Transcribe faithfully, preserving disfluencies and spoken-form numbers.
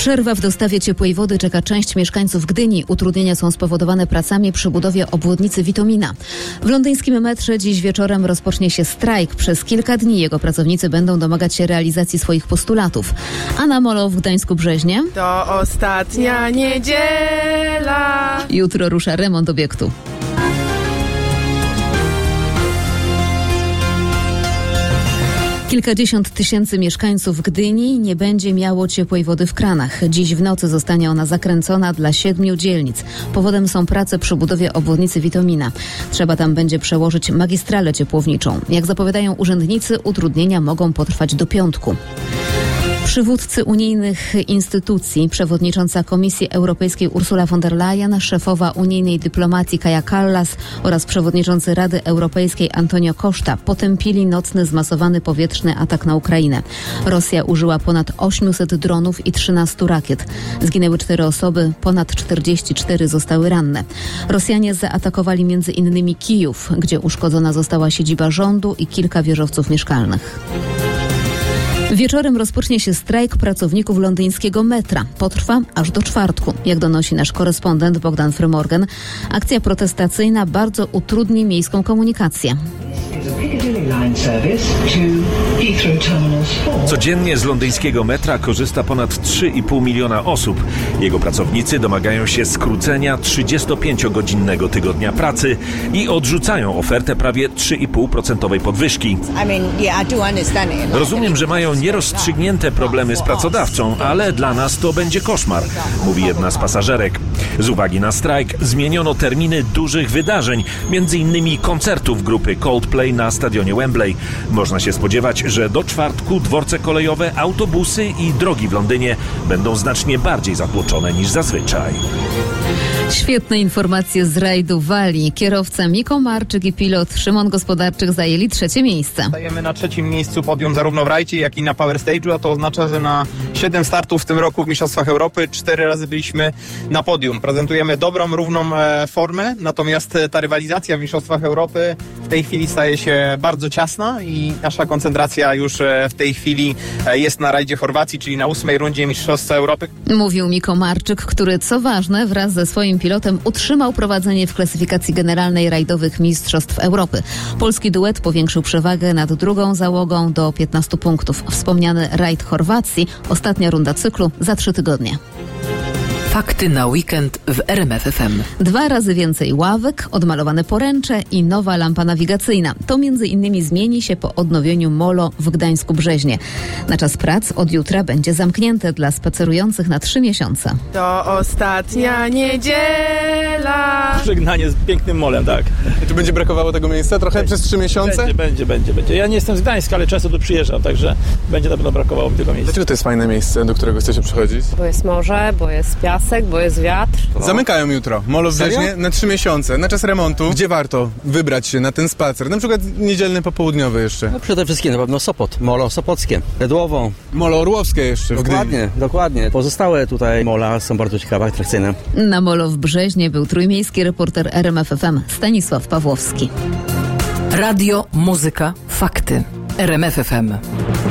Przerwa w dostawie ciepłej wody czeka część mieszkańców Gdyni. Utrudnienia są spowodowane pracami przy budowie obwodnicy Witomina. W londyńskim metrze dziś wieczorem rozpocznie się strajk. Przez kilka dni jego pracownicy będą domagać się realizacji swoich postulatów. A na molo w Gdańsku-Brzeźnie to ostatnia niedziela. Jutro rusza remont obiektu. Kilkadziesiąt tysięcy mieszkańców Gdyni nie będzie miało ciepłej wody w kranach. Dziś w nocy zostanie ona zakręcona dla siedmiu dzielnic. Powodem są prace przy budowie obwodnicy Witomina. Trzeba tam będzie przełożyć magistralę ciepłowniczą. Jak zapowiadają urzędnicy, utrudnienia mogą potrwać do piątku. Przywódcy unijnych instytucji, przewodnicząca Komisji Europejskiej Ursula von der Leyen, szefowa unijnej dyplomacji Kaja Kallas oraz przewodniczący Rady Europejskiej Antonio Costa potępili nocny zmasowany powietrzny atak na Ukrainę. Rosja użyła ponad osiemset dronów i trzynastu rakiet. Zginęły cztery osoby, ponad czterdzieści cztery zostały ranne. Rosjanie zaatakowali między innymi Kijów, gdzie uszkodzona została siedziba rządu i kilka wieżowców mieszkalnych. Wieczorem rozpocznie się strajk pracowników londyńskiego metra. Potrwa aż do czwartku. Jak donosi nasz korespondent Bogdan Frymorgan, akcja protestacyjna bardzo utrudni miejską komunikację. Codziennie z londyńskiego metra korzysta ponad trzy i pół miliona osób. Jego pracownicy domagają się skrócenia trzydziestopięciogodzinnego tygodnia pracy i odrzucają ofertę prawie trzy i pół procent podwyżki. Rozumiem, że mają nierozstrzygnięte problemy z pracodawcą, ale dla nas to będzie koszmar, mówi jedna z pasażerek. Z uwagi na strajk zmieniono terminy dużych wydarzeń, między innymi koncertów grupy Coldplay na stadionie Wembley. Można się spodziewać, że do czwartku dworce kolejowe, autobusy i drogi w Londynie będą znacznie bardziej zatłoczone niż zazwyczaj. Świetne informacje z rajdu Walii. Kierowca Miko Marczyk i pilot Szymon Gospodarczyk zajęli trzecie miejsce. Stajemy na trzecim miejscu podium zarówno w rajdzie, jak i na Power Stage'u, a to oznacza, że na siedem startów w tym roku w Mistrzostwach Europy cztery razy byliśmy na podium. Prezentujemy dobrą, równą e, formę, natomiast ta rywalizacja w Mistrzostwach Europy w tej chwili staje się bardzo ciasna i nasza koncentracja już e, w tej chwili e, jest na rajdzie Chorwacji, czyli na ósmej rundzie Mistrzostw Europy. Mówił Miko Marczyk, który co ważne wraz ze swoim pilotem utrzymał prowadzenie w klasyfikacji generalnej rajdowych Mistrzostw Europy. Polski duet powiększył przewagę nad drugą załogą do piętnastu punktów. Wspomniany rajd Chorwacji, ostatnia runda cyklu za trzy tygodnie. Fakty na weekend w R M F F M. Dwa razy więcej ławek, odmalowane poręcze i nowa lampa nawigacyjna. To między innymi zmieni się po odnowieniu molo w Gdańsku-Brzeźnie. Na czas prac od jutra będzie zamknięte dla spacerujących na trzy miesiące. To ostatnia niedziela. Żegnanie z pięknym molem, tak. Czy będzie brakowało tego miejsca trochę będzie, przez trzy miesiące? Będzie, będzie, będzie, będzie. Ja nie jestem z Gdańska, ale często tu przyjeżdżam, także będzie na pewno brakowało mi tego miejsca. Dlaczego to jest fajne miejsce, do którego chcecie przychodzić? Bo jest morze, bo jest piasek, bo jest wiatr. No. Zamykają jutro molo w Brzeźnie na trzy miesiące, na czas remontu. Gdzie warto wybrać się na ten spacer? Na przykład niedzielny, popołudniowy jeszcze. No przede wszystkim na pewno Sopot, molo sopockie, Redłowo. Molo orłowskie jeszcze w Dokładnie, Gdyni. dokładnie. Pozostałe tutaj mola są bardzo ciekawe, atrakcyjne. Na molo w Brzeźnie był trójmiejski reporter R M F F M Stanisław Pawłowski. Radio, muzyka, fakty. R M F F M.